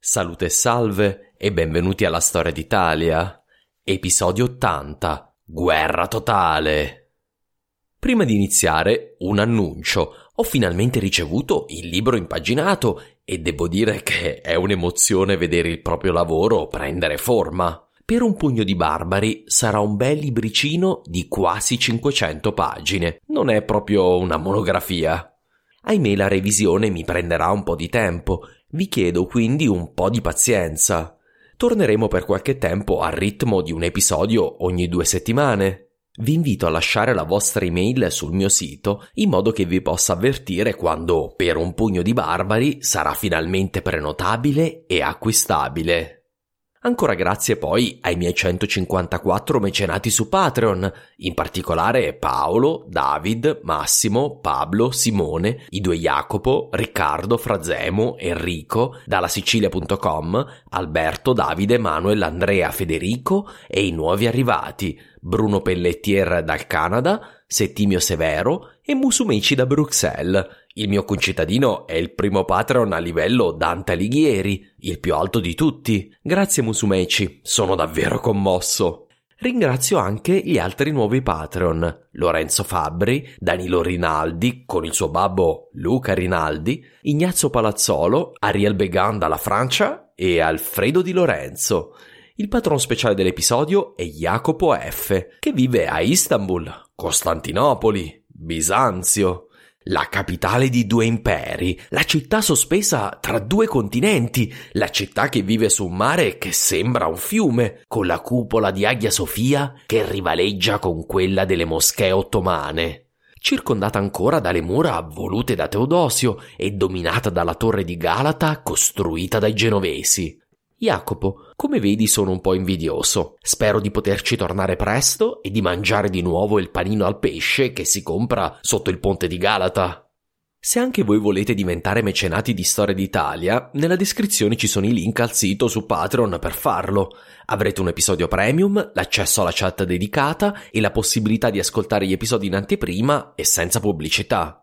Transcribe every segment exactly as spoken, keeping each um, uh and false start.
Salute e salve e benvenuti alla Storia d'Italia. Episodio ottanta. Guerra totale. Prima di iniziare, un annuncio. Ho finalmente ricevuto il libro impaginato e devo dire che è un'emozione vedere il proprio lavoro prendere forma. Per un pugno di barbari sarà un bel libricino di quasi cinquecento pagine. Non è proprio una monografia. Ahimè, la revisione mi prenderà un po' di tempo. Vi chiedo quindi un po' di pazienza. Torneremo per qualche tempo al ritmo di un episodio ogni due settimane. Vi invito a lasciare la vostra email sul mio sito in modo che vi possa avvertire quando Per un pugno di barbari sarà finalmente prenotabile e acquistabile. Ancora grazie poi ai miei centocinquantaquattro mecenati su Patreon, in particolare Paolo, David, Massimo, Pablo, Simone, i due Jacopo, Riccardo, Frazemo, Enrico, dalla Sicilia punto com, Alberto, Davide, Manuel, Andrea, Federico e i nuovi arrivati, Bruno Pelletier dal Canada, Settimio Severo e Musumeci da Bruxelles. Il mio concittadino è il primo Patreon a livello Dante Alighieri, il più alto di tutti. Grazie Musumeci, sono davvero commosso. Ringrazio anche gli altri nuovi Patreon, Lorenzo Fabbri, Danilo Rinaldi con il suo babbo Luca Rinaldi, Ignazio Palazzolo, Ariel Began dalla Francia e Alfredo Di Lorenzo. Il patron speciale dell'episodio è Jacopo F, che vive a Istanbul, Costantinopoli, Bisanzio. La capitale di due imperi, la città sospesa tra due continenti, la città che vive su un mare che sembra un fiume, con la cupola di Hagia Sofia che rivaleggia con quella delle moschee ottomane. Circondata ancora dalle mura volute da Teodosio e dominata dalla torre di Galata costruita dai genovesi. Jacopo, come vedi sono un po' invidioso. Spero di poterci tornare presto e di mangiare di nuovo il panino al pesce che si compra sotto il ponte di Galata. Se anche voi volete diventare mecenati di Storia d'Italia, nella descrizione ci sono i link al sito su Patreon per farlo. Avrete un episodio premium, l'accesso alla chat dedicata e la possibilità di ascoltare gli episodi in anteprima e senza pubblicità.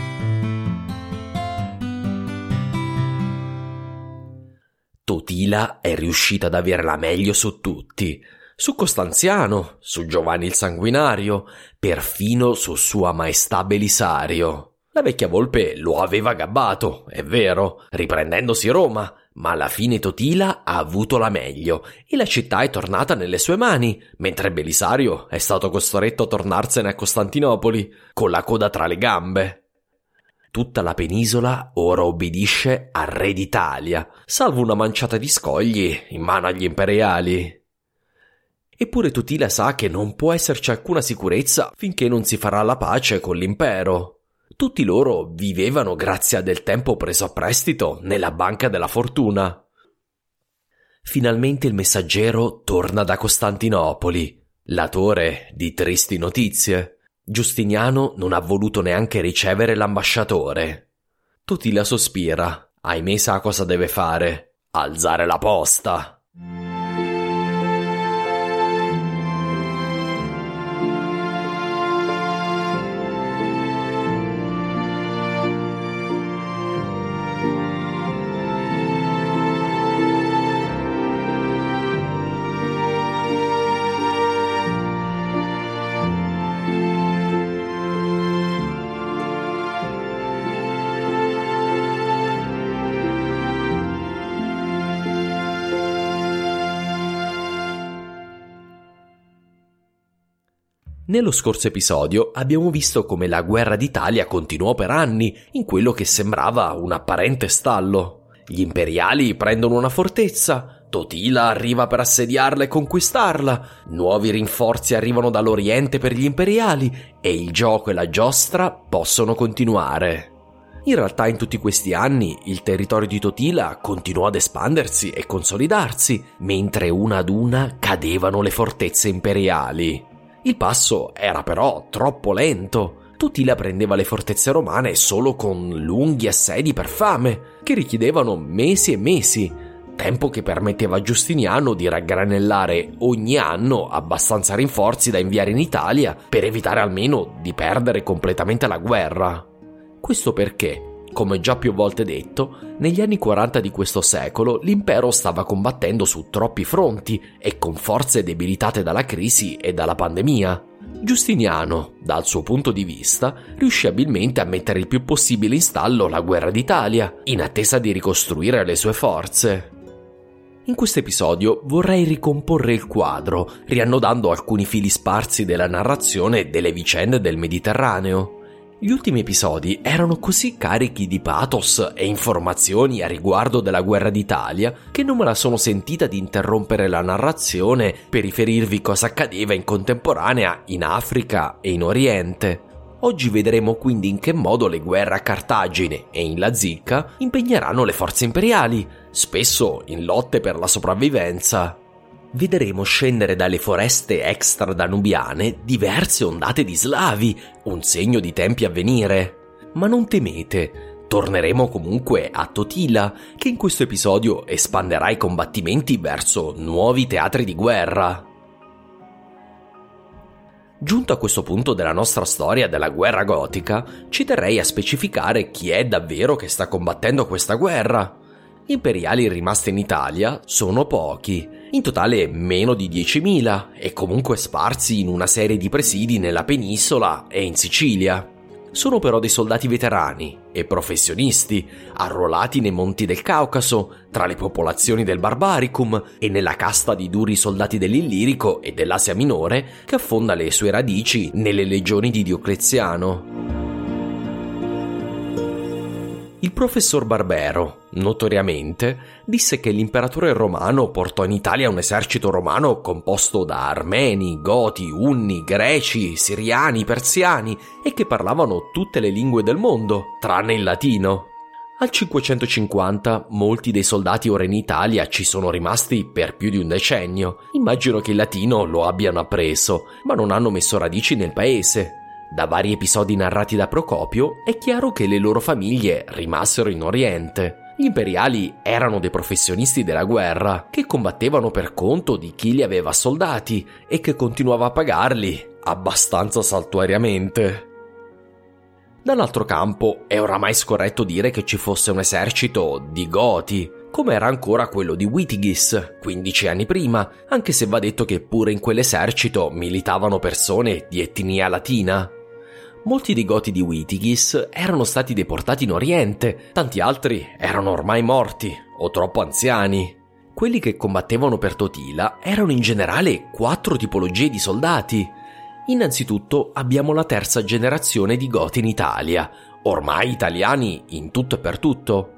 Totila è riuscita ad avere la meglio su tutti, su Costanziano, su Giovanni il Sanguinario, perfino su Sua Maestà Belisario. La vecchia volpe lo aveva gabbato, è vero, riprendendosi Roma, ma alla fine Totila ha avuto la meglio e la città è tornata nelle sue mani, mentre Belisario è stato costretto a tornarsene a Costantinopoli, con la coda tra le gambe. Tutta la penisola ora obbedisce al re d'Italia, salvo una manciata di scogli in mano agli imperiali. Eppure Totila sa che non può esserci alcuna sicurezza finché non si farà la pace con l'impero. Tutti loro vivevano grazie a del tempo preso a prestito nella banca della fortuna. Finalmente il messaggero torna da Costantinopoli, latore di tristi notizie. Giustiniano non ha voluto neanche ricevere l'ambasciatore. Totila sospira. Ahimè sa cosa deve fare. Alzare la posta. Nello scorso episodio abbiamo visto come la guerra d'Italia continuò per anni in quello che sembrava un apparente stallo. Gli imperiali prendono una fortezza, Totila arriva per assediarla e conquistarla, nuovi rinforzi arrivano dall'Oriente per gli imperiali e il gioco e la giostra possono continuare. In realtà in tutti questi anni il territorio di Totila continuò ad espandersi e consolidarsi, mentre una ad una cadevano le fortezze imperiali. Il passo era però troppo lento. Totila prendeva le fortezze romane solo con lunghi assedi per fame, che richiedevano mesi e mesi, tempo che permetteva a Giustiniano di raggranellare ogni anno abbastanza rinforzi da inviare in Italia per evitare almeno di perdere completamente la guerra. Questo perché, Come già più volte detto, negli anni quaranta di questo secolo l'impero stava combattendo su troppi fronti e con forze debilitate dalla crisi e dalla pandemia. Giustiniano, dal suo punto di vista, riuscì abilmente a mettere il più possibile in stallo la guerra d'Italia, in attesa di ricostruire le sue forze. In questo episodio vorrei ricomporre il quadro, riannodando alcuni fili sparsi della narrazione delle vicende del Mediterraneo. Gli ultimi episodi erano così carichi di pathos e informazioni a riguardo della guerra d'Italia che non me la sono sentita di interrompere la narrazione per riferirvi cosa accadeva in contemporanea in Africa e in Oriente. Oggi vedremo quindi in che modo le guerre a Cartagine e in Lazica impegneranno le forze imperiali, spesso in lotte per la sopravvivenza. Vedremo scendere dalle foreste extra-danubiane diverse ondate di slavi, un segno di tempi a venire. Ma non temete, torneremo comunque a Totila, che in questo episodio espanderà i combattimenti verso nuovi teatri di guerra. Giunto a questo punto della nostra storia della guerra gotica, ci terrei a specificare chi è davvero che sta combattendo questa guerra. Gli imperiali rimasti in Italia sono pochi, in totale meno di diecimila, e comunque sparsi in una serie di presidi nella penisola e in Sicilia. Sono però dei soldati veterani e professionisti, arruolati nei monti del Caucaso, tra le popolazioni del Barbaricum e nella casta di duri soldati dell'Illirico e dell'Asia Minore che affonda le sue radici nelle legioni di Diocleziano. Il professor Barbero, notoriamente, disse che l'imperatore romano portò in Italia un esercito romano composto da armeni, goti, unni, greci, siriani, persiani e che parlavano tutte le lingue del mondo, tranne il latino. Al cinquecentocinquanta molti dei soldati ora in Italia ci sono rimasti per più di un decennio. Immagino che il latino lo abbiano appreso, ma non hanno messo radici nel paese. Da vari episodi narrati da Procopio è chiaro che le loro famiglie rimasero in Oriente. Gli imperiali erano dei professionisti della guerra che combattevano per conto di chi li aveva soldati e che continuava a pagarli abbastanza saltuariamente. Dall'altro campo è oramai scorretto dire che ci fosse un esercito di Goti, come era ancora quello di Witigis quindici anni prima, anche se va detto che pure in quell'esercito militavano persone di etnia latina. Molti dei Goti di Witigis erano stati deportati in Oriente, tanti altri erano ormai morti o troppo anziani. Quelli che combattevano per Totila erano in generale quattro tipologie di soldati. Innanzitutto abbiamo la terza generazione di Goti in Italia, ormai italiani in tutto e per tutto.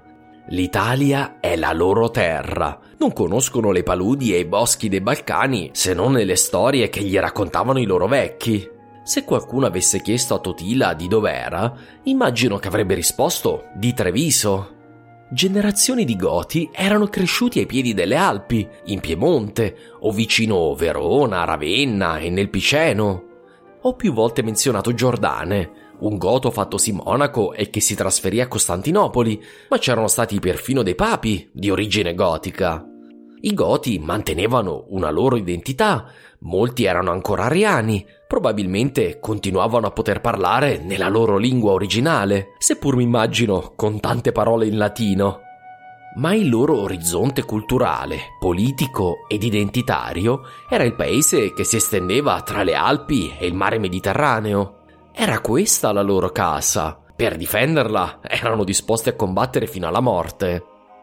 L'Italia è la loro terra, non conoscono le paludi e i boschi dei Balcani se non nelle storie che gli raccontavano i loro vecchi. Se qualcuno avesse chiesto a Totila di dov'era, immagino che avrebbe risposto di Treviso. Generazioni di Goti erano cresciuti ai piedi delle Alpi, in Piemonte, o vicino Verona, Ravenna e nel Piceno. Ho più volte menzionato Giordane, un goto fattosi monaco e che si trasferì a Costantinopoli, ma c'erano stati perfino dei papi di origine gotica. I Goti mantenevano una loro identità, molti erano ancora ariani, probabilmente continuavano a poter parlare nella loro lingua originale, seppur mi immagino con tante parole in latino. Ma il loro orizzonte culturale, politico ed identitario era il paese che si estendeva tra le Alpi e il mare Mediterraneo. Era questa la loro casa. Per difenderla erano disposti a combattere fino alla morte.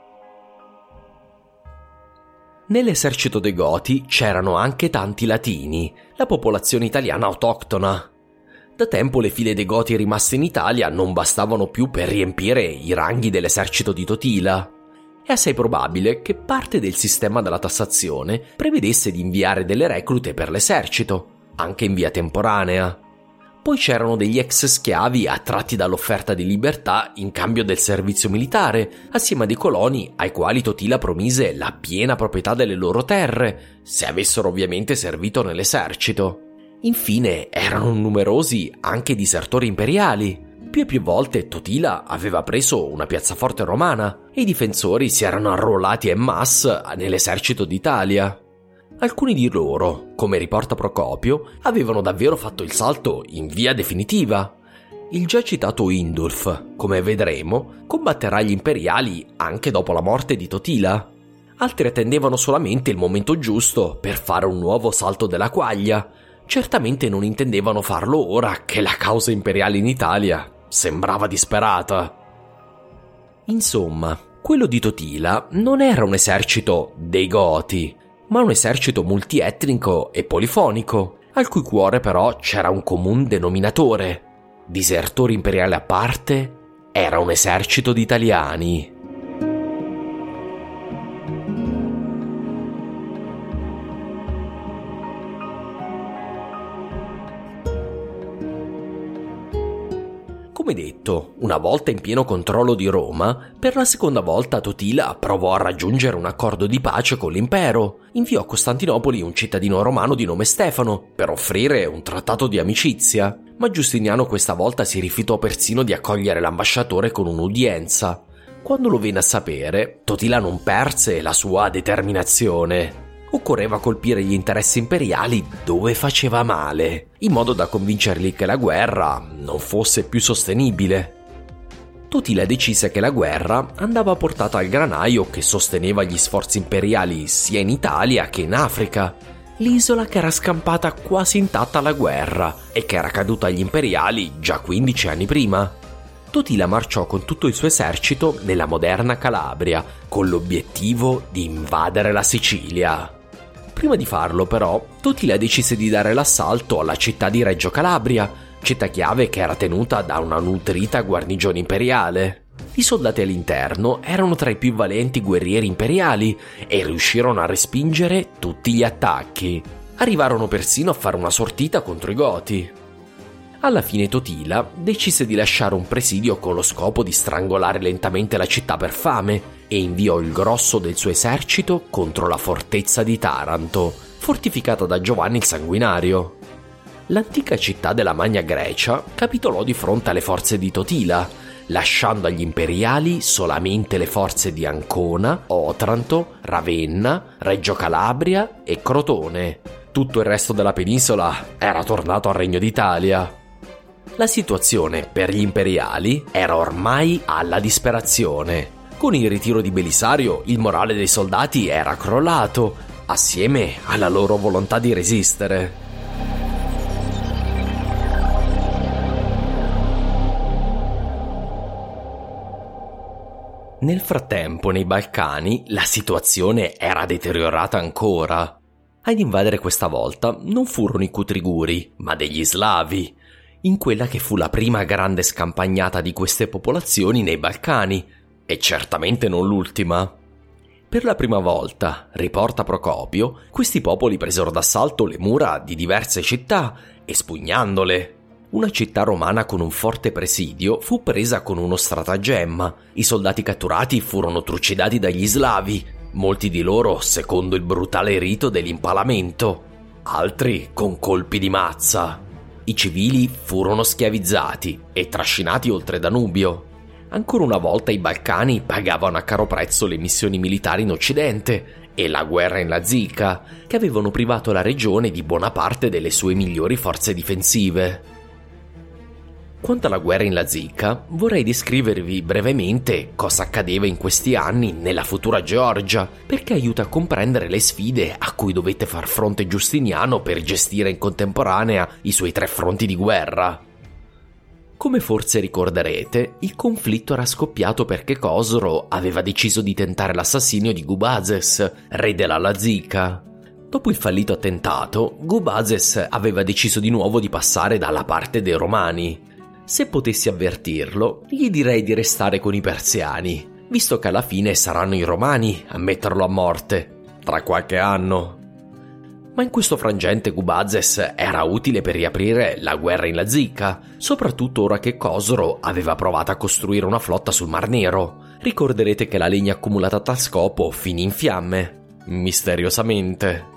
Nell'esercito dei Goti c'erano anche tanti latini, la popolazione italiana autoctona. Da tempo le file dei Goti rimaste in Italia non bastavano più per riempire i ranghi dell'esercito di Totila. È assai probabile che parte del sistema della tassazione prevedesse di inviare delle reclute per l'esercito, anche in via temporanea. Poi c'erano degli ex schiavi attratti dall'offerta di libertà in cambio del servizio militare, assieme a dei coloni ai quali Totila promise la piena proprietà delle loro terre, se avessero ovviamente servito nell'esercito. Infine erano numerosi anche i disertori imperiali. Più e più volte Totila aveva preso una piazzaforte romana e i difensori si erano arruolati en masse nell'esercito d'Italia. Alcuni di loro, come riporta Procopio, avevano davvero fatto il salto in via definitiva. il già citato Indulf, come vedremo, combatterà gli imperiali anche dopo la morte di Totila. Altri attendevano solamente il momento giusto per fare un nuovo salto della quaglia. Certamente non intendevano farlo ora che la causa imperiale in Italia sembrava disperata. Insomma, quello di Totila non era un esercito dei Goti, ma un esercito multietnico e polifonico, al cui cuore però c'era un comune denominatore. Disertori imperiali a parte, era un esercito di italiani. Come detto, una volta in pieno controllo di Roma, per la seconda volta Totila provò a raggiungere un accordo di pace con l'impero. Inviò a Costantinopoli un cittadino romano di nome Stefano per offrire un trattato di amicizia, ma Giustiniano questa volta si rifiutò persino di accogliere l'ambasciatore con un'udienza. Quando lo venne a sapere, Totila non perse la sua determinazione. Occorreva colpire gli interessi imperiali dove faceva male, in modo da convincerli che la guerra non fosse più sostenibile. Totila decise che la guerra andava portata al granaio che sosteneva gli sforzi imperiali sia in Italia che in Africa, l'isola che era scampata quasi intatta alla guerra e che era caduta agli imperiali già quindici anni prima. Totila marciò con tutto il suo esercito nella moderna Calabria, con l'obiettivo di invadere la Sicilia. Prima di farlo, però, Totila decise di dare l'assalto alla città di Reggio Calabria, città chiave che era tenuta da una nutrita guarnigione imperiale. I soldati all'interno erano tra i più valenti guerrieri imperiali e riuscirono a respingere tutti gli attacchi. Arrivarono persino a fare una sortita contro i Goti. Alla fine Totila decise di lasciare un presidio con lo scopo di strangolare lentamente la città per fame e inviò il grosso del suo esercito contro la fortezza di Taranto, fortificata da Giovanni il Sanguinario. L'antica città della Magna Grecia capitolò di fronte alle forze di Totila, lasciando agli imperiali solamente le forze di Ancona, Otranto, Ravenna, Reggio Calabria e Crotone. Tutto il resto della penisola era tornato al Regno d'Italia. La situazione per gli imperiali era ormai alla disperazione. Con il ritiro di Belisario il morale dei soldati era crollato, assieme alla loro volontà di resistere. Nel frattempo, nei Balcani, la situazione era deteriorata ancora. Ad invadere questa volta non furono i Cutriguri, ma degli Slavi, in quella che fu la prima grande scampagnata di queste popolazioni nei Balcani, e certamente non l'ultima. Per la prima volta, riporta Procopio, questi popoli presero d'assalto le mura di diverse città, espugnandole. Una città romana con un forte presidio fu presa con uno stratagemma. I soldati catturati furono trucidati dagli Slavi, molti di loro secondo il brutale rito dell'impalamento, altri con colpi di mazza. I civili furono schiavizzati e trascinati oltre Danubio. Ancora una volta i Balcani pagavano a caro prezzo le missioni militari in Occidente e la guerra in Lazica, che avevano privato la regione di buona parte delle sue migliori forze difensive. Quanto alla guerra in Lazica, vorrei descrivervi brevemente cosa accadeva in questi anni nella futura Georgia, perché aiuta a comprendere le sfide a cui dovette far fronte Giustiniano per gestire in contemporanea i suoi tre fronti di guerra. Come forse ricorderete, il conflitto era scoppiato perché Cosro aveva deciso di tentare l'assassinio di Gubazes, re della Lazica. Dopo il fallito attentato, Gubazes aveva deciso di nuovo di passare dalla parte dei Romani. Se potessi avvertirlo, gli direi di restare con i persiani, visto che alla fine saranno i Romani a metterlo a morte, tra qualche anno. Ma in questo frangente Gubazes era utile per riaprire la guerra in Lazica, soprattutto ora che Cosro aveva provato a costruire una flotta sul Mar Nero. Ricorderete che la legna accumulata a tal scopo finì in fiamme, misteriosamente.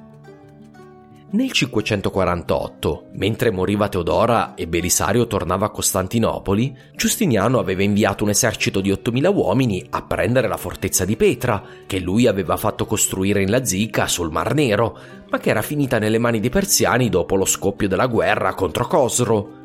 Nel cinquecentoquarantotto, mentre moriva Teodora e Belisario tornava a Costantinopoli, Giustiniano aveva inviato un esercito di ottomila uomini a prendere la fortezza di Petra, che lui aveva fatto costruire in Lazica sul Mar Nero, ma che era finita nelle mani dei persiani dopo lo scoppio della guerra contro Cosro.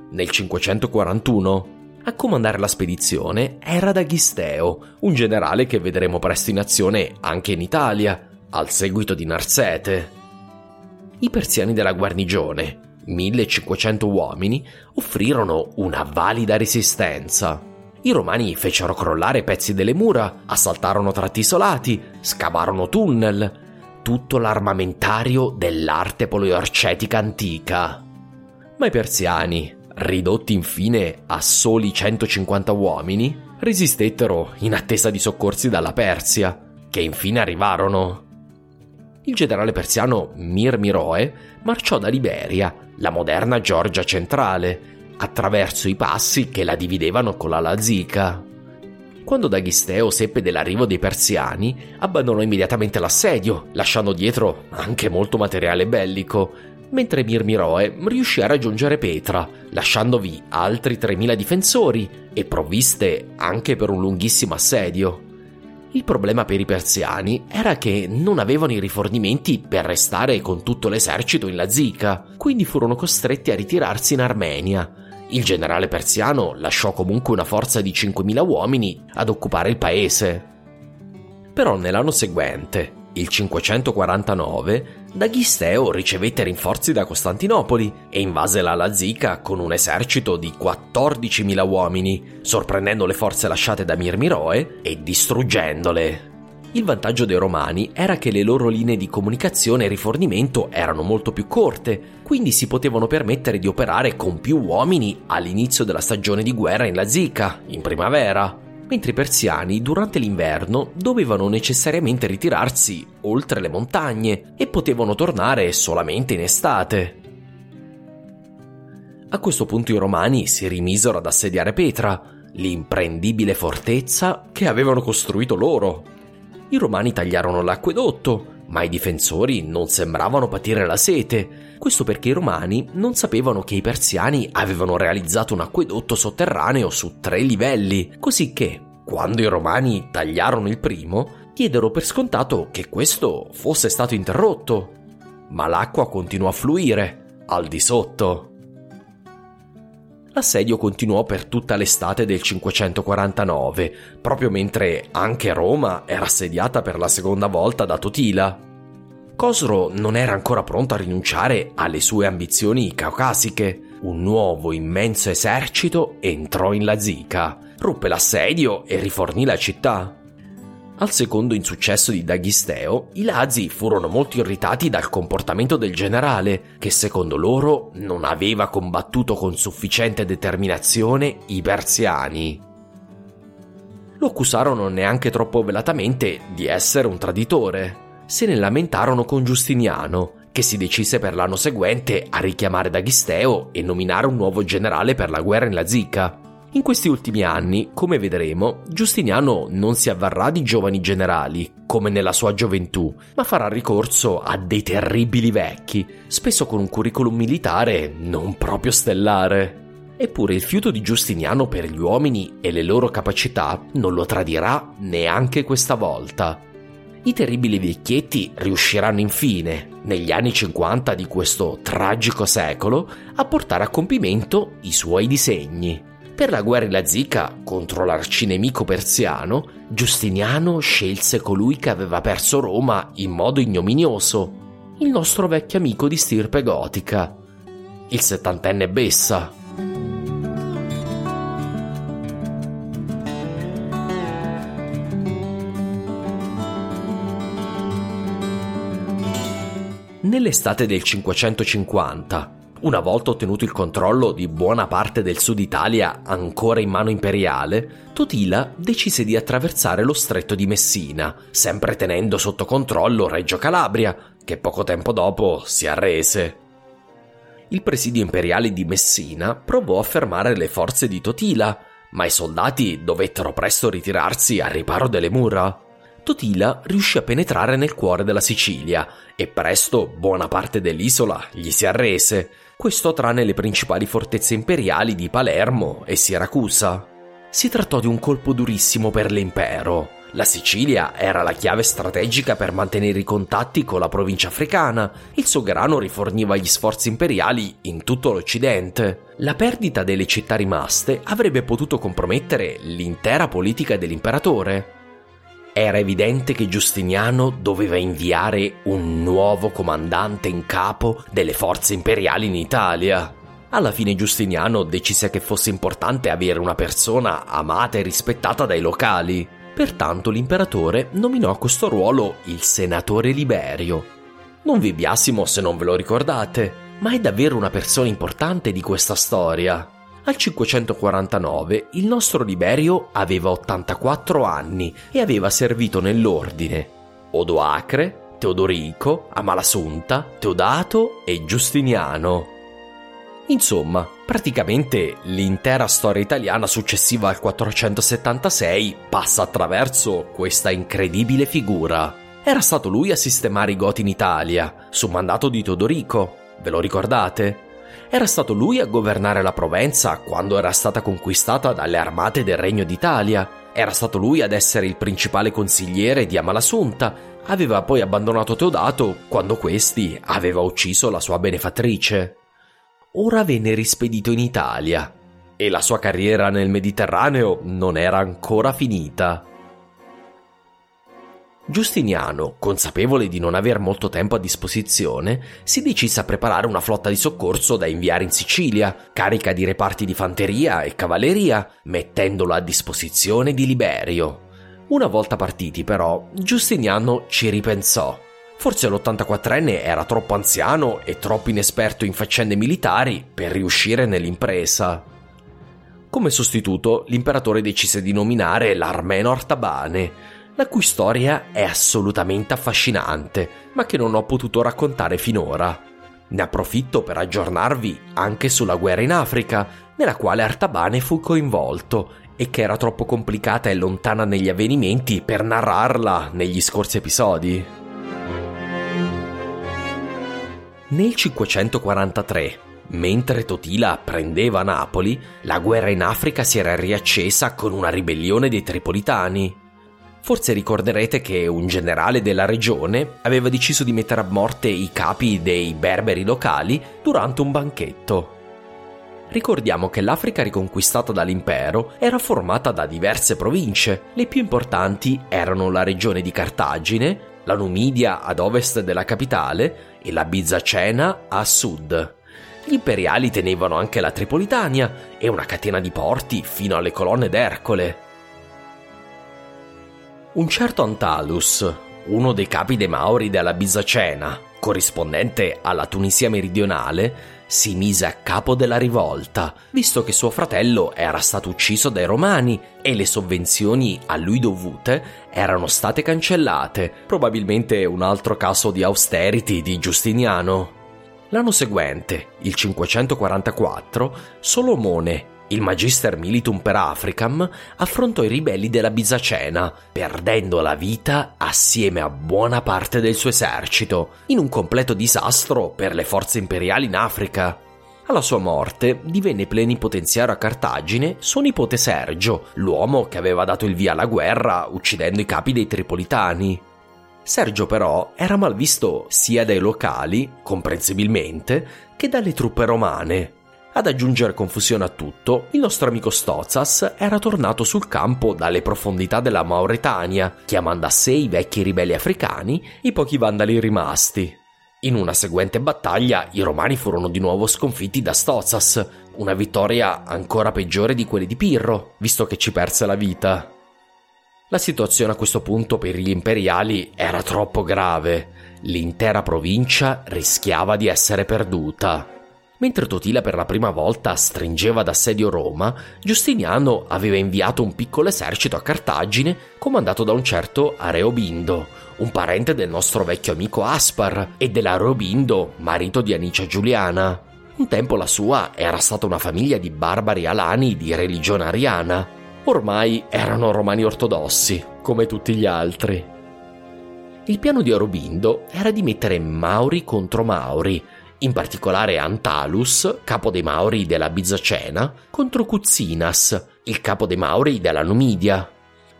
nel cinquecentoquarantuno. A comandare la spedizione era D'Agisteo, un generale che vedremo presto in azione anche in Italia, al seguito di Narsete. I persiani della guarnigione, millecinquecento uomini, offrirono una valida resistenza. I romani fecero crollare pezzi delle mura, assaltarono tratti isolati, scavarono tunnel, tutto l'armamentario dell'arte poliorcetica antica. Ma i persiani, ridotti infine a soli centocinquanta uomini, resistettero in attesa di soccorsi dalla Persia, che infine arrivarono. Il generale persiano Mir Miroe marciò da Liberia, la moderna Georgia centrale, attraverso i passi che la dividevano con la Lazica. Quando D'Agisteo seppe dell'arrivo dei persiani, abbandonò immediatamente l'assedio, lasciando dietro anche molto materiale bellico, mentre Mir Miroe riuscì a raggiungere Petra, lasciandovi altri tremila difensori e provviste anche per un lunghissimo assedio. Il problema per i persiani era che non avevano i rifornimenti per restare con tutto l'esercito in Lazica, quindi furono costretti a ritirarsi in Armenia. Il generale persiano lasciò comunque una forza di cinquemila uomini ad occupare il paese. Però nell'anno seguente, il cinquecentoquarantanove, D'Agisteo ricevette rinforzi da Costantinopoli e invase la Lazica con un esercito di quattordicimila uomini, sorprendendo le forze lasciate da Mir Miroe e distruggendole. Il vantaggio dei romani era che le loro linee di comunicazione e rifornimento erano molto più corte, quindi si potevano permettere di operare con più uomini all'inizio della stagione di guerra in Lazica, in primavera, mentre i persiani durante l'inverno dovevano necessariamente ritirarsi oltre le montagne e potevano tornare solamente in estate. A questo punto i romani si rimisero ad assediare Petra, l'imprendibile fortezza che avevano costruito loro. I romani tagliarono l'acquedotto, ma i difensori non sembravano patire la sete. Questo perché i romani non sapevano che i persiani avevano realizzato un acquedotto sotterraneo su tre livelli, così che, quando i romani tagliarono il primo, diedero per scontato che questo fosse stato interrotto. Ma l'acqua continuò a fluire, al di sotto. L'assedio continuò per tutta l'estate del cinquecentoquarantanove, proprio mentre anche Roma era assediata per la seconda volta da Totila. Cosro non era ancora pronto a rinunciare alle sue ambizioni caucasiche. Un nuovo immenso esercito entrò in Lazica, ruppe l'assedio e rifornì la città. Al secondo insuccesso di D'Agisteo, i Lazi furono molto irritati dal comportamento del generale, che secondo loro non aveva combattuto con sufficiente determinazione i persiani. Lo accusarono neanche troppo velatamente di essere un traditore. Se ne lamentarono con Giustiniano, che si decise per l'anno seguente a richiamare D'Agisteo e nominare un nuovo generale per la guerra in Lazica. In questi ultimi anni, come vedremo, Giustiniano non si avvarrà di giovani generali, come nella sua gioventù, ma farà ricorso a dei terribili vecchi, spesso con un curriculum militare non proprio stellare. Eppure il fiuto di Giustiniano per gli uomini e le loro capacità non lo tradirà neanche questa volta. I terribili vecchietti riusciranno infine, negli anni cinquanta di questo tragico secolo, a portare a compimento i suoi disegni. Per la guerra in Lazica contro l'arcinemico persiano, Giustiniano scelse colui che aveva perso Roma in modo ignominioso, il nostro vecchio amico di stirpe gotica, il settantenne Bessa. Nell'estate del cinquecentocinquanta, una volta ottenuto il controllo di buona parte del sud Italia ancora in mano imperiale, Totila decise di attraversare lo stretto di Messina, sempre tenendo sotto controllo Reggio Calabria, che poco tempo dopo si arrese. Il presidio imperiale di Messina provò a fermare le forze di Totila, ma i soldati dovettero presto ritirarsi al riparo delle mura. Totila riuscì a penetrare nel cuore della Sicilia e presto buona parte dell'isola gli si arrese, questo tranne le principali fortezze imperiali di Palermo e Siracusa. Si trattò di un colpo durissimo per l'impero. La Sicilia era la chiave strategica per mantenere i contatti con la provincia africana. Il suo grano riforniva gli sforzi imperiali in tutto l'Occidente. La perdita delle città rimaste avrebbe potuto compromettere l'intera politica dell'imperatore. Era evidente che Giustiniano doveva inviare un nuovo comandante in capo delle forze imperiali in Italia. Alla fine Giustiniano decise che fosse importante avere una persona amata e rispettata dai locali. Pertanto l'imperatore nominò a questo ruolo il senatore Liberio. Non vi biasimo se non ve lo ricordate, ma è davvero una persona importante di questa storia. Al cinquecentoquarantanove il nostro Liberio aveva ottantaquattro anni e aveva servito nell'ordine Odoacre, Teodorico, Amalasuntha, Teodato e Giustiniano. Insomma, praticamente l'intera storia italiana successiva al quattrocentosettantasei passa attraverso questa incredibile figura. Era stato lui a sistemare i Goti in Italia, su mandato di Teodorico, ve lo ricordate? Era stato lui a governare la Provenza quando era stata conquistata dalle armate del Regno d'Italia. Era stato lui ad essere il principale consigliere di Amalasuntha. Aveva poi abbandonato Teodato quando questi aveva ucciso la sua benefattrice. Ora venne rispedito in Italia e la sua carriera nel Mediterraneo non era ancora finita. Giustiniano, consapevole di non aver molto tempo a disposizione, si decise a preparare una flotta di soccorso da inviare in Sicilia, carica di reparti di fanteria e cavalleria, mettendolo a disposizione di Liberio. Una volta partiti, però, Giustiniano ci ripensò. Forse l'ottantaquattrenne era troppo anziano e troppo inesperto in faccende militari per riuscire nell'impresa. Come sostituto, l'imperatore decise di nominare l'Armeno Artabane, la cui storia è assolutamente affascinante, ma che non ho potuto raccontare finora. Ne approfitto per aggiornarvi anche sulla guerra in Africa, nella quale Artabane fu coinvolto e che era troppo complicata e lontana negli avvenimenti per narrarla negli scorsi episodi. Nel cinquecentoquarantatré, mentre Totila prendeva Napoli, la guerra in Africa si era riaccesa con una ribellione dei Tripolitani. Forse ricorderete che un generale della regione aveva deciso di mettere a morte i capi dei berberi locali durante un banchetto. Ricordiamo che l'Africa riconquistata dall'impero era formata da diverse province. Le più importanti erano la regione di Cartagine, la Numidia ad ovest della capitale e la Bizacena a sud. Gli imperiali tenevano anche la Tripolitania e una catena di porti fino alle colonne d'Ercole. Un certo Antalus, uno dei capi dei Mauri della Bizacena, corrispondente alla Tunisia meridionale, si mise a capo della rivolta, visto che suo fratello era stato ucciso dai Romani e le sovvenzioni a lui dovute erano state cancellate, probabilmente un altro caso di austerity di Giustiniano. L'anno seguente, il cinquecentoquarantaquattro, Solomone, il Magister Militum per Africam, affrontò i ribelli della Bizacena, perdendo la vita assieme a buona parte del suo esercito, in un completo disastro per le forze imperiali in Africa. Alla sua morte divenne plenipotenziario a Cartagine suo nipote Sergio, l'uomo che aveva dato il via alla guerra uccidendo i capi dei Tripolitani. Sergio però era malvisto sia dai locali, comprensibilmente, che dalle truppe romane. Ad aggiungere confusione a tutto, il nostro amico Stozas era tornato sul campo dalle profondità della Mauretania, chiamando a sé i vecchi ribelli africani e i pochi vandali rimasti. In una seguente battaglia i romani furono di nuovo sconfitti da Stozas, una vittoria ancora peggiore di quelle di Pirro, visto che ci perse la vita. La situazione a questo punto per gli imperiali era troppo grave, l'intera provincia rischiava di essere perduta. Mentre Totila per la prima volta stringeva d'assedio Roma, Giustiniano aveva inviato un piccolo esercito a Cartagine comandato da un certo Areobindo, un parente del nostro vecchio amico Aspar e dell'Areobindo, marito di Anicia Giuliana. Un tempo la sua era stata una famiglia di barbari alani di religione ariana. Ormai erano romani ortodossi, come tutti gli altri. Il piano di Areobindo era di mettere Mauri contro Mauri, in particolare Antalus, capo dei Mauri della Bizacena, contro Cuzinas, il capo dei Mauri della Numidia.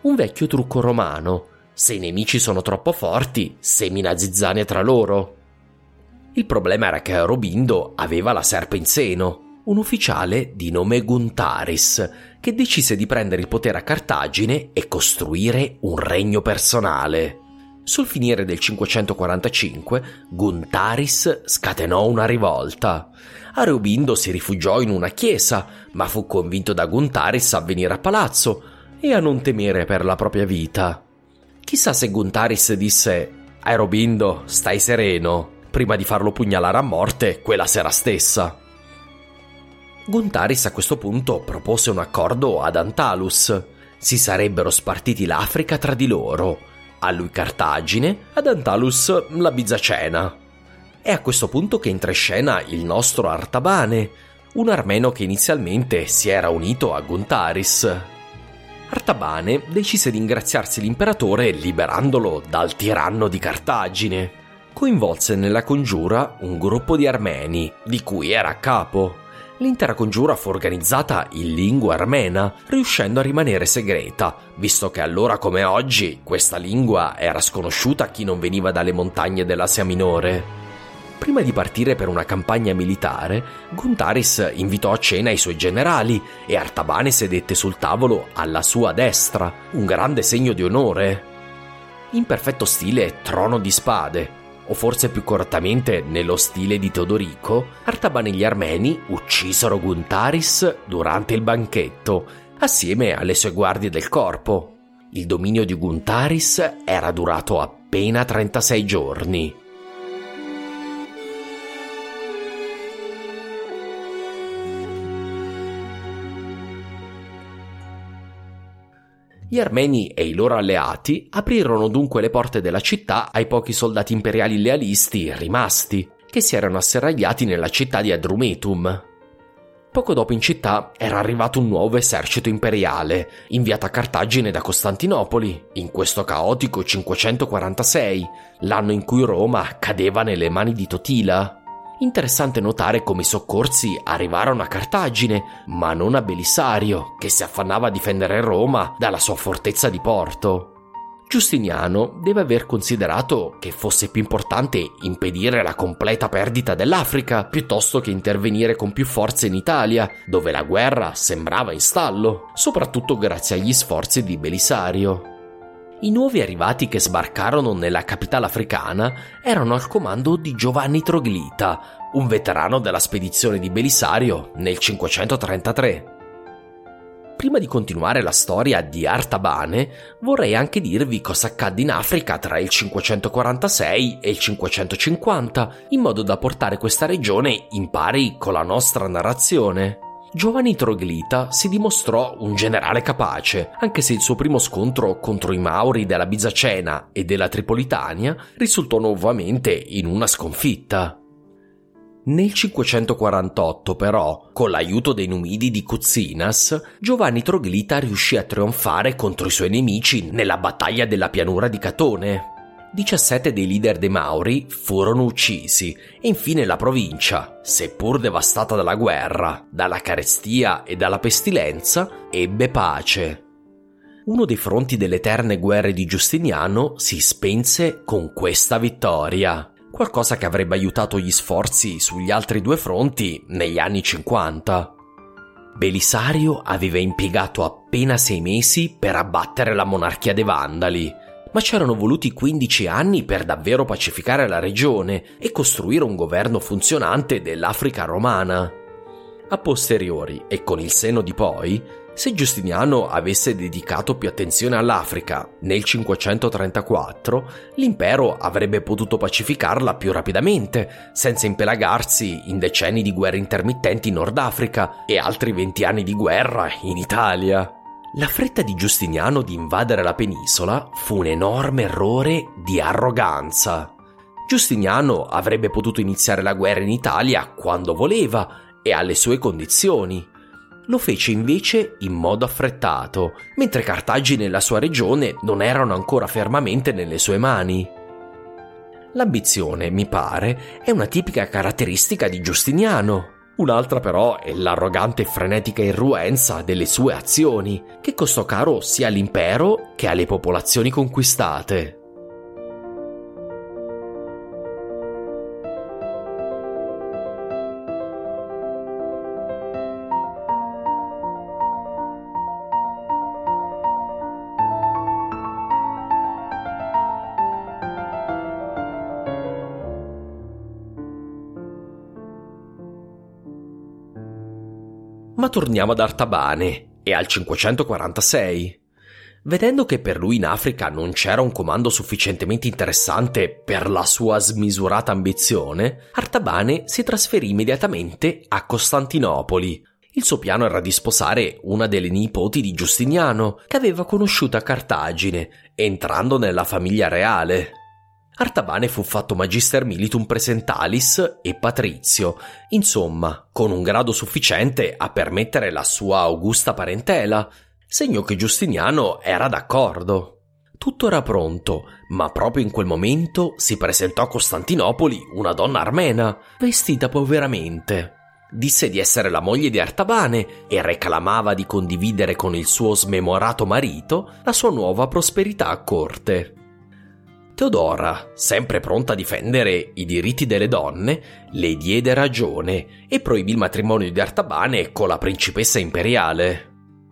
un vecchio trucco romano: se i nemici sono troppo forti, semina zizzania tra loro. Il problema era che Arobindo aveva la serpe in seno, un ufficiale di nome Guntaris, che decise di prendere il potere a Cartagine e costruire un regno personale. Sul finire del cinquecentoquarantacinque, Guntaris scatenò una rivolta. Arobindo si rifugiò in una chiesa, ma fu convinto da Guntaris a venire a palazzo e a non temere per la propria vita. Chissà se Guntaris disse: Arobindo, stai sereno, prima di farlo pugnalare a morte quella sera stessa. Guntaris a questo punto propose un accordo ad Antalus. Si sarebbero spartiti l'Africa tra di loro, a lui Cartagine, ad Antalus la Bizacena. È a questo punto che entra in scena il nostro Artabane, un armeno che inizialmente si era unito a Guntaris. Artabane decise di ingraziarsi l'imperatore liberandolo dal tiranno di Cartagine. Coinvolse nella congiura un gruppo di armeni, di cui era a capo. L'intera congiura fu organizzata in lingua armena, riuscendo a rimanere segreta, visto che allora come oggi questa lingua era sconosciuta a chi non veniva dalle montagne dell'Asia Minore. Prima di partire per una campagna militare, Guntaris invitò a cena i suoi generali e Artabane sedette sul tavolo alla sua destra, un grande segno di onore. In perfetto stile Trono di Spade, o forse più correttamente nello stile di Teodorico, Artabane e gli armeni uccisero Guntaris durante il banchetto, assieme alle sue guardie del corpo. Il dominio di Guntaris era durato appena trentasei giorni. Gli armeni e i loro alleati aprirono dunque le porte della città ai pochi soldati imperiali lealisti rimasti, che si erano asserragliati nella città di Adrumetum. Poco dopo in città era arrivato un nuovo esercito imperiale, inviato a Cartagine da Costantinopoli, in questo caotico cinquecentoquarantasei, l'anno in cui Roma cadeva nelle mani di Totila. Interessante notare come i soccorsi arrivarono a Cartagine, ma non a Belisario, che si affannava a difendere Roma dalla sua fortezza di Porto. Giustiniano deve aver considerato che fosse più importante impedire la completa perdita dell'Africa piuttosto che intervenire con più forze in Italia, dove la guerra sembrava in stallo, soprattutto grazie agli sforzi di Belisario. I nuovi arrivati che sbarcarono nella capitale africana erano al comando di Giovanni Troglita, un veterano della spedizione di Belisario nel cinquecentotrentatré. Prima di continuare la storia di Artabane, vorrei anche dirvi cosa accadde in Africa tra il cinquecentoquarantasei e il cinquecentocinquanta, in modo da portare questa regione in pari con la nostra narrazione. Giovanni Troglita si dimostrò un generale capace, anche se il suo primo scontro contro i Mauri della Bizacena e della Tripolitania risultò nuovamente in una sconfitta. Nel cinquecentoquarantotto, però, con l'aiuto dei Numidi di Cuzinas, Giovanni Troglita riuscì a trionfare contro i suoi nemici nella battaglia della pianura di Catone. diciassette dei leader dei Mauri furono uccisi e infine la provincia, seppur devastata dalla guerra, dalla carestia e dalla pestilenza, ebbe pace. Uno dei fronti delle eterne guerre di Giustiniano si spense con questa vittoria, qualcosa che avrebbe aiutato gli sforzi sugli altri due fronti negli anni cinquanta. Belisario aveva impiegato appena sei mesi per abbattere la monarchia dei Vandali, ma c'erano voluti quindici anni per davvero pacificare la regione e costruire un governo funzionante dell'Africa romana. A posteriori, e con il senno di poi, se Giustiniano avesse dedicato più attenzione all'Africa nel cinquecentotrentaquattro, l'impero avrebbe potuto pacificarla più rapidamente, senza impelagarsi in decenni di guerre intermittenti in Nord Africa e altri venti anni di guerra in Italia. La fretta di Giustiniano di invadere la penisola fu un enorme errore di arroganza. Giustiniano avrebbe potuto iniziare la guerra in Italia quando voleva e alle sue condizioni. Lo fece invece in modo affrettato, mentre Cartagine e la sua regione non erano ancora fermamente nelle sue mani. L'ambizione, mi pare, è una tipica caratteristica di Giustiniano. Un'altra però è l'arrogante e frenetica irruenza delle sue azioni, che costò caro sia all'impero che alle popolazioni conquistate. Ma torniamo ad Artabane e al cinquecentoquarantasei. Vedendo che per lui in Africa non c'era un comando sufficientemente interessante per la sua smisurata ambizione, Artabane si trasferì immediatamente a Costantinopoli. Il suo piano era di sposare una delle nipoti di Giustiniano, che aveva conosciuto a Cartagine, entrando nella famiglia reale. Artabane fu fatto magister militum presentalis e patrizio, insomma, con un grado sufficiente a permettere la sua augusta parentela, segno che Giustiniano era d'accordo. Tutto era pronto, ma proprio in quel momento si presentò a Costantinopoli una donna armena, vestita poveramente. Disse di essere la moglie di Artabane e reclamava di condividere con il suo smemorato marito la sua nuova prosperità a corte. Teodora, sempre pronta a difendere i diritti delle donne, le diede ragione e proibì il matrimonio di Artabane con la principessa imperiale.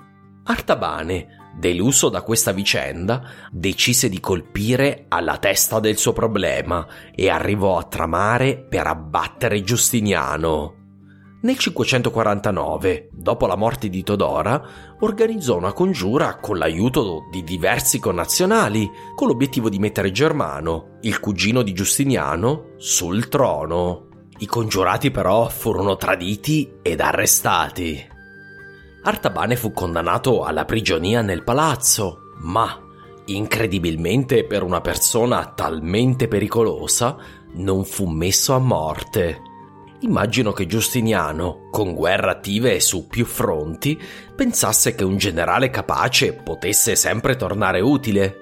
Artabane, deluso da questa vicenda, decise di colpire alla testa del suo problema e arrivò a tramare per abbattere Giustiniano. Nel cinquecentoquarantanove, dopo la morte di Teodora, organizzò una congiura con l'aiuto di diversi connazionali, con l'obiettivo di mettere Germano, il cugino di Giustiniano, sul trono. I congiurati però furono traditi ed arrestati. Artabane fu condannato alla prigionia nel palazzo, ma, incredibilmente per una persona talmente pericolosa, non fu messo a morte. Immagino che Giustiniano, con guerre attive su più fronti, pensasse che un generale capace potesse sempre tornare utile.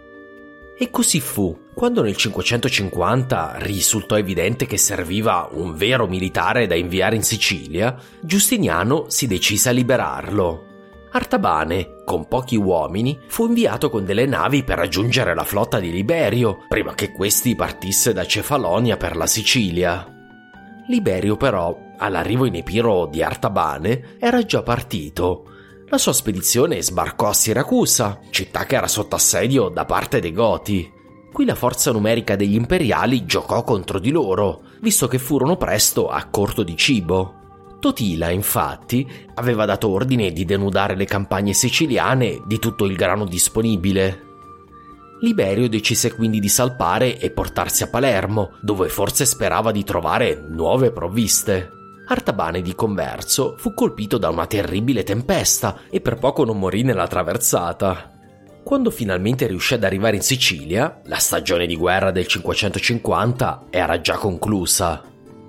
E così fu. Quando nel cinquecentocinquanta risultò evidente che serviva un vero militare da inviare in Sicilia, Giustiniano si decise a liberarlo. Artabane, con pochi uomini, fu inviato con delle navi per raggiungere la flotta di Liberio, prima che questi partisse da Cefalonia per la Sicilia. Liberio però, all'arrivo in Epiro di Artabane, era già partito. La sua spedizione sbarcò a Siracusa, città che era sotto assedio da parte dei Goti. Qui la forza numerica degli imperiali giocò contro di loro, visto che furono presto a corto di cibo. Totila, infatti, aveva dato ordine di denudare le campagne siciliane di tutto il grano disponibile. Liberio decise quindi di salpare e portarsi a Palermo, dove forse sperava di trovare nuove provviste. Artabane, di converso, fu colpito da una terribile tempesta e per poco non morì nella traversata. Quando finalmente riuscì ad arrivare in Sicilia, la stagione di guerra del cinquecentocinquanta era già conclusa.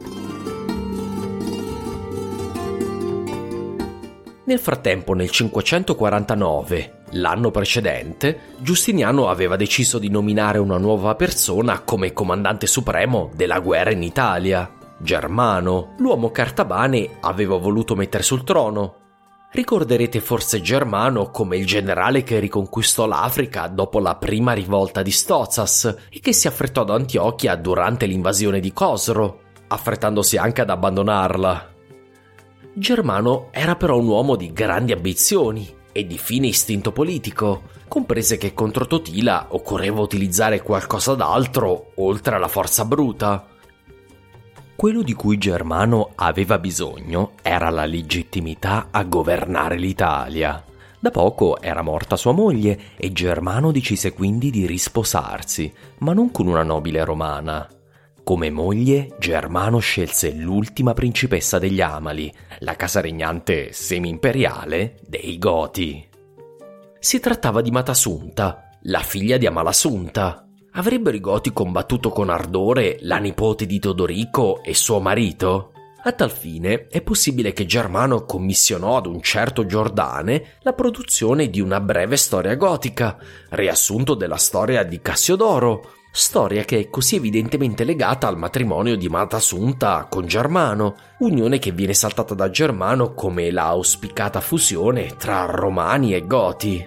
Nel frattempo, nel cinquecentoquarantanove, l'anno precedente, Giustiniano aveva deciso di nominare una nuova persona come comandante supremo della guerra in Italia, Germano, l'uomo che Artabane aveva voluto mettere sul trono. Ricorderete forse Germano come il generale che riconquistò l'Africa dopo la prima rivolta di Stozas e che si affrettò ad Antiochia durante l'invasione di Cosro, affrettandosi anche ad abbandonarla. Germano era però un uomo di grandi ambizioni e di fine istinto politico, comprese che contro Totila occorreva utilizzare qualcosa d'altro oltre alla forza bruta. Quello di cui Germano aveva bisogno era la legittimità a governare l'Italia. Da poco era morta sua moglie e Germano decise quindi di risposarsi, ma non con una nobile romana. Come moglie, Germano scelse l'ultima principessa degli Amali, la casa regnante semi-imperiale dei Goti. Si trattava di Matasunta, la figlia di Amalasunta. Avrebbero i Goti combattuto con ardore la nipote di Teodorico e suo marito? A tal fine è possibile che Germano commissionò ad un certo Giordane la produzione di una breve storia gotica, riassunto della storia di Cassiodoro, storia che è così evidentemente legata al matrimonio di Matasunta con Germano, unione che viene saltata da Germano come la auspicata fusione tra Romani e Goti.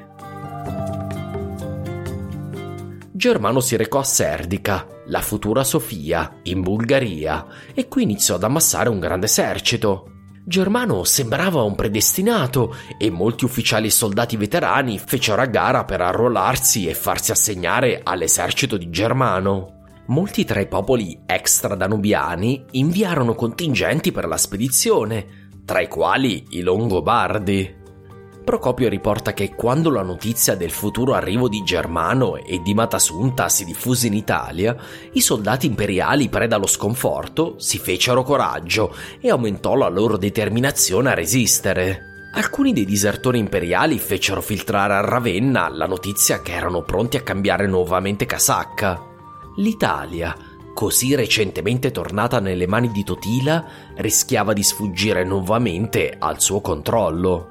Germano si recò a Serdica, la futura Sofia, in Bulgaria, e qui iniziò ad ammassare un grande esercito. Germano sembrava un predestinato e molti ufficiali e soldati veterani fecero a gara per arruolarsi e farsi assegnare all'esercito di Germano. Molti tra i popoli extra-danubiani inviarono contingenti per la spedizione, tra i quali i Longobardi. Procopio riporta che quando la notizia del futuro arrivo di Germano e di Matasunta si diffuse in Italia, i soldati imperiali, preda allo sconforto, si fecero coraggio e aumentò la loro determinazione a resistere. Alcuni dei disertori imperiali fecero filtrare a Ravenna la notizia che erano pronti a cambiare nuovamente casacca. L'Italia, così recentemente tornata nelle mani di Totila, rischiava di sfuggire nuovamente al suo controllo.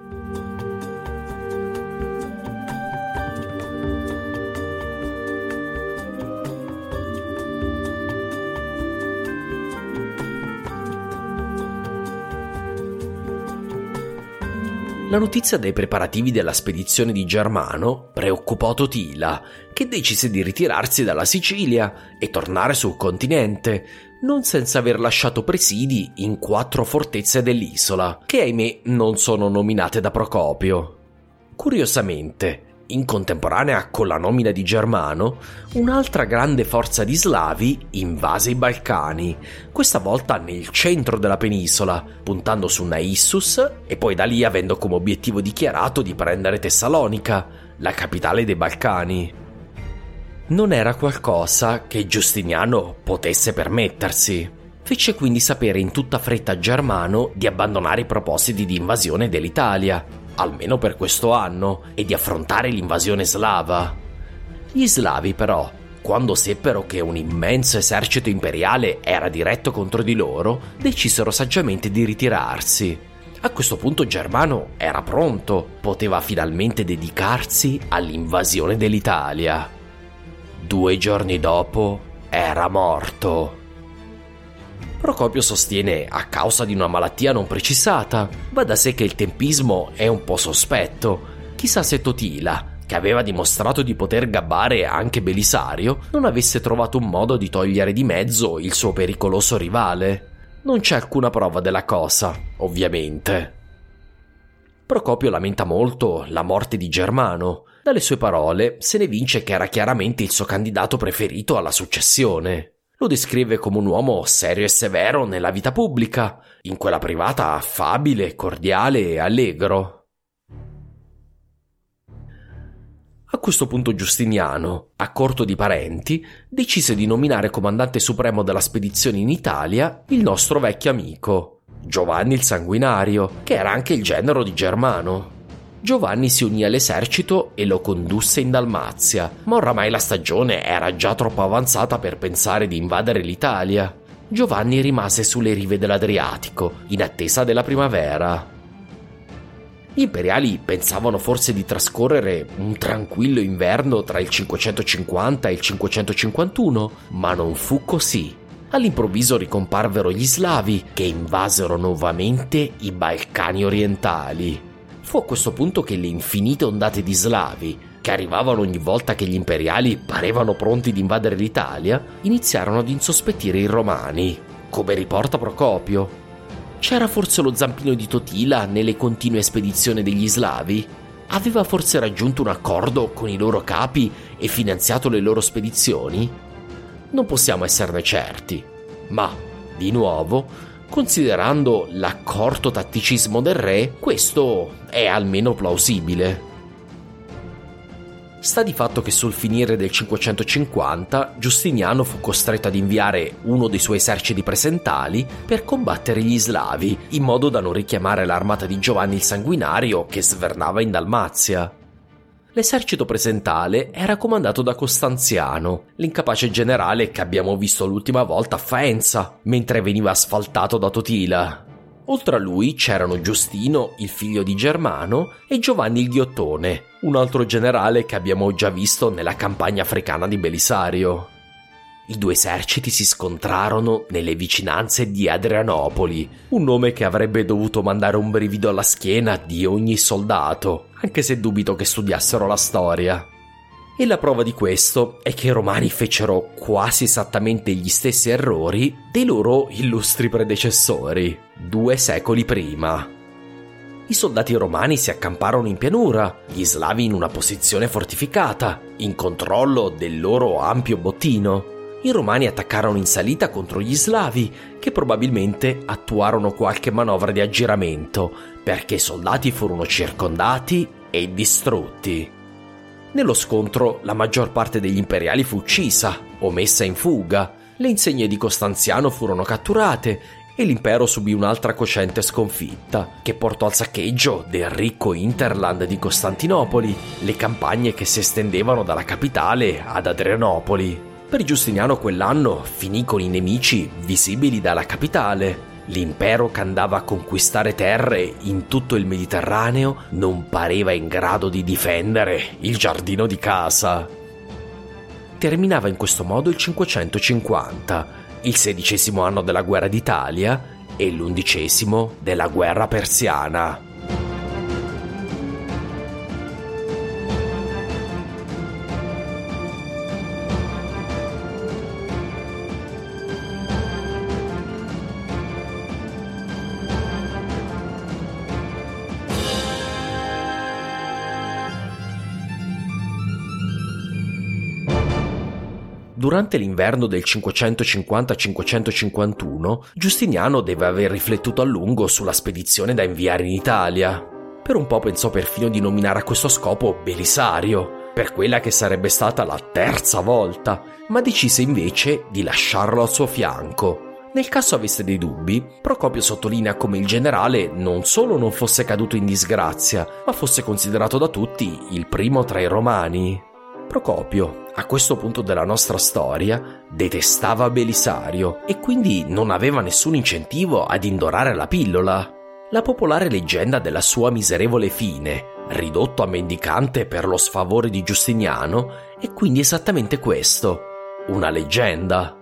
La notizia dei preparativi della spedizione di Germano preoccupò Totila, che decise di ritirarsi dalla Sicilia e tornare sul continente, non senza aver lasciato presidi in quattro fortezze dell'isola, che ahimè non sono nominate da Procopio. Curiosamente, in contemporanea con la nomina di Germano, un'altra grande forza di slavi invase i Balcani, questa volta nel centro della penisola, puntando su Naissus e poi da lì avendo come obiettivo dichiarato di prendere Tessalonica, la capitale dei Balcani. Non era qualcosa che Giustiniano potesse permettersi. Fece quindi sapere in tutta fretta a Germano di abbandonare i propositi di invasione dell'Italia, almeno per questo anno, e di affrontare l'invasione slava. Gli slavi però, quando seppero che un immenso esercito imperiale era diretto contro di loro, decisero saggiamente di ritirarsi. A questo punto Germano era pronto, poteva finalmente dedicarsi all'invasione dell'Italia. Due giorni dopo era morto. Procopio sostiene a causa di una malattia non precisata. Va da sé che il tempismo è un po' sospetto. Chissà se Totila, che aveva dimostrato di poter gabbare anche Belisario, non avesse trovato un modo di togliere di mezzo il suo pericoloso rivale. Non c'è alcuna prova della cosa, ovviamente. Procopio lamenta molto la morte di Germano. Dalle sue parole se ne vince che era chiaramente il suo candidato preferito alla successione. Lo descrive come un uomo serio e severo nella vita pubblica, in quella privata affabile, cordiale e allegro. A questo punto Giustiniano, a corto di parenti, decise di nominare comandante supremo della spedizione in Italia il nostro vecchio amico, Giovanni il Sanguinario, che era anche il genero di Germano. Giovanni si unì all'esercito e lo condusse in Dalmazia, ma oramai la stagione era già troppo avanzata per pensare di invadere l'Italia. Giovanni rimase sulle rive dell'Adriatico, in attesa della primavera. Gli imperiali pensavano forse di trascorrere un tranquillo inverno tra il cinquecentocinquanta e il cinquecentocinquantuno, ma non fu così. All'improvviso ricomparvero gli slavi, che invasero nuovamente i Balcani orientali. Fu a questo punto che le infinite ondate di slavi, che arrivavano ogni volta che gli imperiali parevano pronti ad invadere l'Italia, iniziarono ad insospettire i romani, come riporta Procopio. C'era forse lo zampino di Totila nelle continue spedizioni degli slavi? Aveva forse raggiunto un accordo con i loro capi e finanziato le loro spedizioni? Non possiamo esserne certi, ma, di nuovo, considerando l'accorto tatticismo del re, questo è almeno plausibile. Sta di fatto che sul finire del cinquecentocinquanta Giustiniano fu costretto ad inviare uno dei suoi eserciti presentali per combattere gli slavi, in modo da non richiamare l'armata di Giovanni il Sanguinario che svernava in Dalmazia. L'esercito presentale era comandato da Costanziano, l'incapace generale che abbiamo visto l'ultima volta a Faenza, mentre veniva asfaltato da Totila. Oltre a lui c'erano Giustino, il figlio di Germano, e Giovanni il Ghiottone, un altro generale che abbiamo già visto nella campagna africana di Belisario. i due eserciti si scontrarono nelle vicinanze di Adrianopoli, un nome che avrebbe dovuto mandare un brivido alla schiena di ogni soldato, anche se dubito che studiassero la storia. E la prova di questo è che i romani fecero quasi esattamente gli stessi errori dei loro illustri predecessori, due secoli prima. I soldati romani si accamparono in pianura, gli slavi in una posizione fortificata, in controllo del loro ampio bottino. I romani attaccarono in salita contro gli slavi, che probabilmente attuarono qualche manovra di aggiramento, perché i soldati furono circondati e distrutti. Nello scontro la maggior parte degli imperiali fu uccisa o messa in fuga, le insegne di Costanziano furono catturate e l'impero subì un'altra cocente sconfitta, che portò al saccheggio del ricco hinterland di Costantinopoli, le campagne che si estendevano dalla capitale ad Adrianopoli. Per Giustiniano quell'anno finì con i nemici visibili dalla capitale. L'impero che andava a conquistare terre in tutto il Mediterraneo non pareva in grado di difendere il giardino di casa. Terminava in questo modo il cinquecentocinquanta, il sedicesimo anno della guerra d'Italia e l'undicesimo della guerra persiana. Durante l'inverno del cinquecentocinquanta cinquecentocinquantuno, Giustiniano deve aver riflettuto a lungo sulla spedizione da inviare in Italia. Per un po' pensò perfino di nominare a questo scopo Belisario, per quella che sarebbe stata la terza volta, ma decise invece di lasciarlo al suo fianco. Nel caso avesse dei dubbi, Procopio sottolinea come il generale non solo non fosse caduto in disgrazia, ma fosse considerato da tutti il primo tra i romani. Procopio, a questo punto della nostra storia, detestava Belisario e quindi non aveva nessun incentivo ad indorare la pillola. La popolare leggenda della sua miserevole fine, ridotto a mendicante per lo sfavore di Giustiniano, è quindi esattamente questo, una leggenda.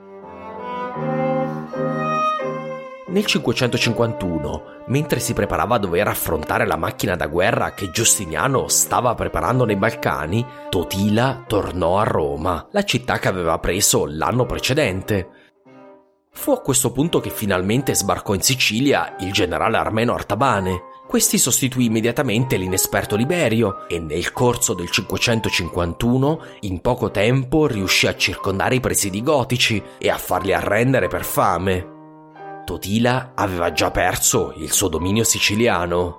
Nel cinquecentocinquantuno, mentre si preparava a dover affrontare la macchina da guerra che Giustiniano stava preparando nei Balcani, Totila tornò a Roma, la città che aveva preso l'anno precedente. Fu a questo punto che finalmente sbarcò in Sicilia il generale Armeno Artabane. Questi sostituì immediatamente l'inesperto Liberio e nel corso del cinquecentocinquantuno, in poco tempo, riuscì a circondare i presidi gotici e a farli arrendere per fame. Totila aveva già perso il suo dominio siciliano.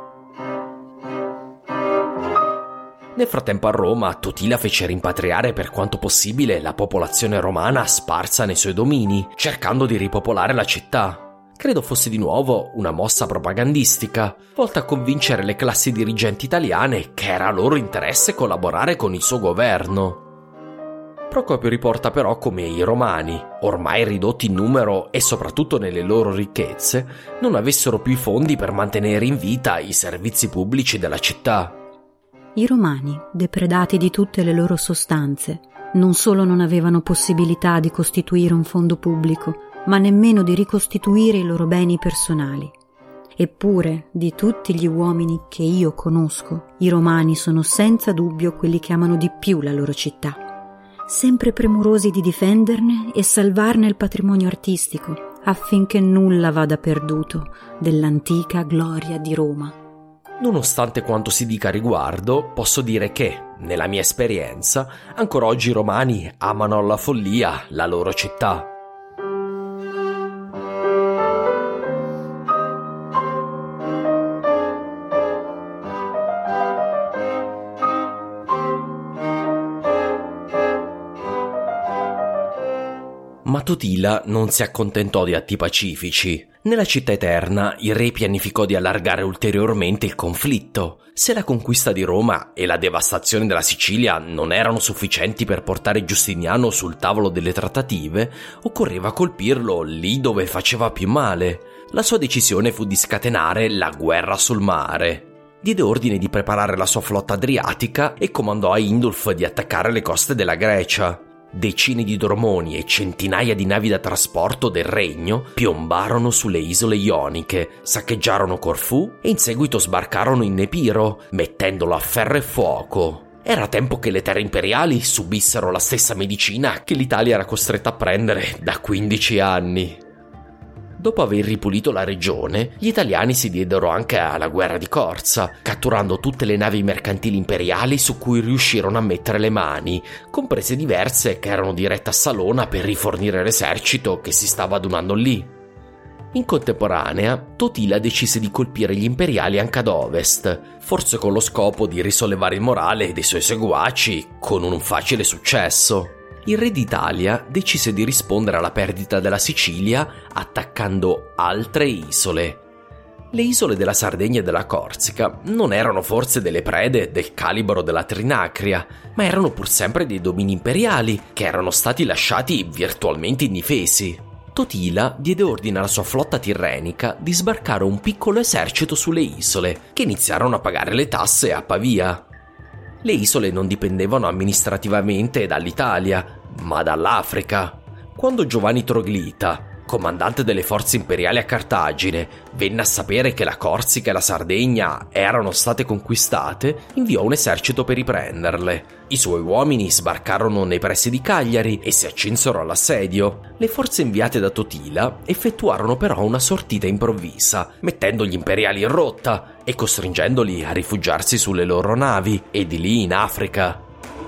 Nel frattempo a Roma, Totila fece rimpatriare per quanto possibile la popolazione romana sparsa nei suoi domini, cercando di ripopolare la città. Credo fosse di nuovo una mossa propagandistica, volta a convincere le classi dirigenti italiane che era loro interesse collaborare con il suo governo. Procopio riporta però come i romani, ormai ridotti in numero e soprattutto nelle loro ricchezze, non avessero più i fondi per mantenere in vita i servizi pubblici della città. I romani, depredati di tutte le loro sostanze, non solo non avevano possibilità di costituire un fondo pubblico, ma nemmeno di ricostituire i loro beni personali. Eppure, di tutti gli uomini che io conosco, i romani sono senza dubbio quelli che amano di più la loro città, sempre premurosi di difenderne e salvarne il patrimonio artistico, affinché nulla vada perduto dell'antica gloria di Roma. Nonostante quanto si dica a riguardo, posso dire che, nella mia esperienza, ancora oggi i romani amano alla follia la loro città. Ma Totila non si accontentò di atti pacifici. Nella città eterna il re pianificò di allargare ulteriormente il conflitto. Se la conquista di Roma e la devastazione della Sicilia non erano sufficienti per portare Giustiniano sul tavolo delle trattative, occorreva colpirlo lì dove faceva più male. La sua decisione fu di scatenare la guerra sul mare. Diede ordine di preparare la sua flotta adriatica e comandò a Indulf di attaccare le coste della Grecia. decine di dromoni e centinaia di navi da trasporto del regno piombarono sulle isole ioniche, saccheggiarono Corfù e in seguito sbarcarono in Epiro, mettendolo a ferro e fuoco. Era tempo che le terre imperiali subissero la stessa medicina che l'Italia era costretta a prendere da quindici anni. Dopo aver ripulito la regione, gli italiani si diedero anche alla guerra di corsa, catturando tutte le navi mercantili imperiali su cui riuscirono a mettere le mani, comprese diverse che erano dirette a Salona per rifornire l'esercito che si stava adunando lì. In contemporanea, Totila decise di colpire gli imperiali anche ad ovest, forse con lo scopo di risollevare il morale dei suoi seguaci, con un facile successo. Il re d'Italia decise di rispondere alla perdita della Sicilia attaccando altre isole. Le isole della Sardegna e della Corsica non erano forse delle prede del calibro della Trinacria, ma erano pur sempre dei domini imperiali che erano stati lasciati virtualmente indifesi. Totila diede ordine alla sua flotta tirrenica di sbarcare un piccolo esercito sulle isole, che iniziarono a pagare le tasse a Pavia. Le isole non dipendevano amministrativamente dall'Italia, ma dall'Africa. Quando Giovanni Troglita, comandante delle forze imperiali a Cartagine, venne a sapere che la Corsica e la Sardegna erano state conquistate, inviò un esercito per riprenderle. I suoi uomini sbarcarono nei pressi di Cagliari e si accinsero all'assedio. Le forze inviate da Totila effettuarono però una sortita improvvisa, mettendo gli imperiali in rotta e costringendoli a rifugiarsi sulle loro navi e di lì in Africa.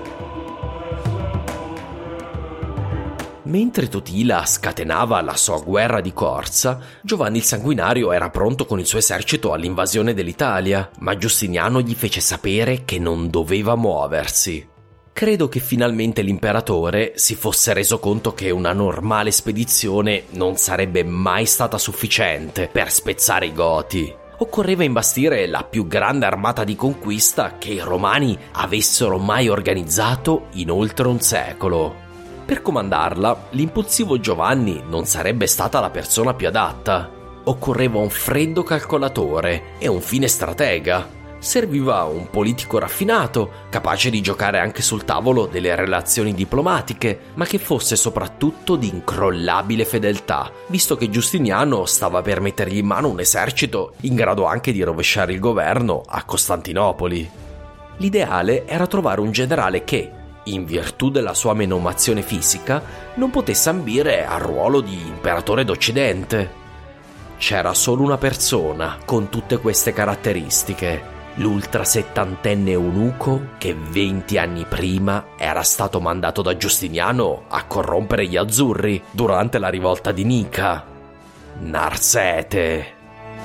Mentre Totila scatenava la sua guerra di corsa, Giovanni il Sanguinario era pronto con il suo esercito all'invasione dell'Italia, ma Giustiniano gli fece sapere che non doveva muoversi. Credo che finalmente l'imperatore si fosse reso conto che una normale spedizione non sarebbe mai stata sufficiente per spezzare i Goti. Occorreva imbastire la più grande armata di conquista che i romani avessero mai organizzato in oltre un secolo. Per comandarla, l'impulsivo Giovanni non sarebbe stata la persona più adatta. Occorreva un freddo calcolatore e un fine stratega. Serviva un politico raffinato, capace di giocare anche sul tavolo delle relazioni diplomatiche, ma che fosse soprattutto di incrollabile fedeltà, visto che Giustiniano stava per mettergli in mano un esercito in grado anche di rovesciare il governo a Costantinopoli. L'ideale era trovare un generale che, in virtù della sua menomazione fisica, non potesse ambire al ruolo di imperatore d'Occidente. C'era solo una persona con tutte queste caratteristiche, l'ultrasettantenne eunuco che venti anni prima era stato mandato da Giustiniano a corrompere gli azzurri durante la rivolta di Nica: Narsete.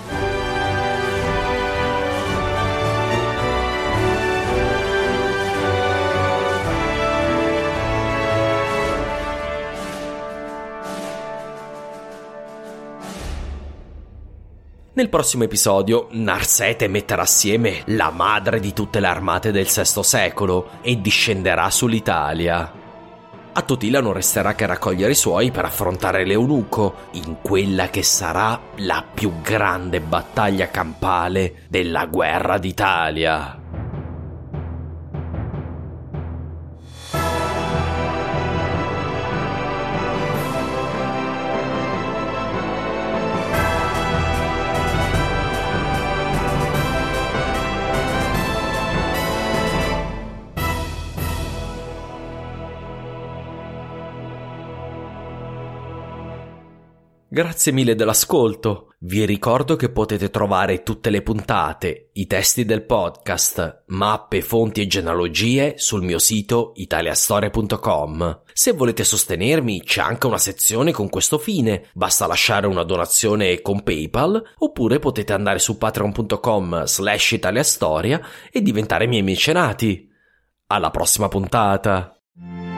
Nel prossimo episodio, Narsete metterà assieme la madre di tutte le armate del sesto secolo e discenderà sull'Italia. A Totila non resterà che raccogliere i suoi per affrontare l'eunuco in quella che sarà la più grande battaglia campale della guerra d'Italia. Grazie mille dell'ascolto. Vi ricordo che potete trovare tutte le puntate, i testi del podcast, mappe, fonti e genealogie sul mio sito italiastoria punto com. Se volete sostenermi, c'è anche una sezione con questo fine. Basta lasciare una donazione con PayPal, oppure potete andare su patreon punto com slash italiastoria e diventare miei mecenati. Alla prossima puntata!